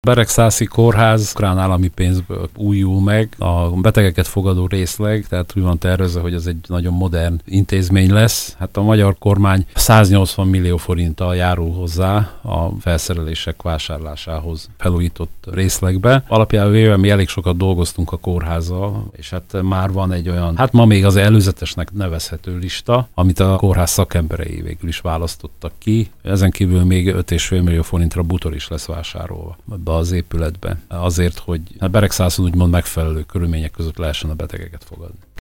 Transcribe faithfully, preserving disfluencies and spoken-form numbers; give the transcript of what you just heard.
Beregszászi kórház ukrán állami pénzből újul meg, a betegeket fogadó részleg, tehát úgy van tervezve, hogy ez egy nagyon modern intézmény lesz. Hát a magyar kormány száznyolcvan millió forinttal járul hozzá a felszerelések vásárlásához felújított részlegbe. Alapjában véve mi elég sokat dolgoztunk a kórházzal, és hát már van egy olyan, hát ma még az előzetesnek nevezhető lista, amit a kórház szakemberei végül is választottak ki. Ezen kívül még öt egész öt millió forintra butor is lesz vásárolva az épületbe, azért, hogy Beregszászon úgymond megfelelő körülmények között lehessen a betegeket fogadni.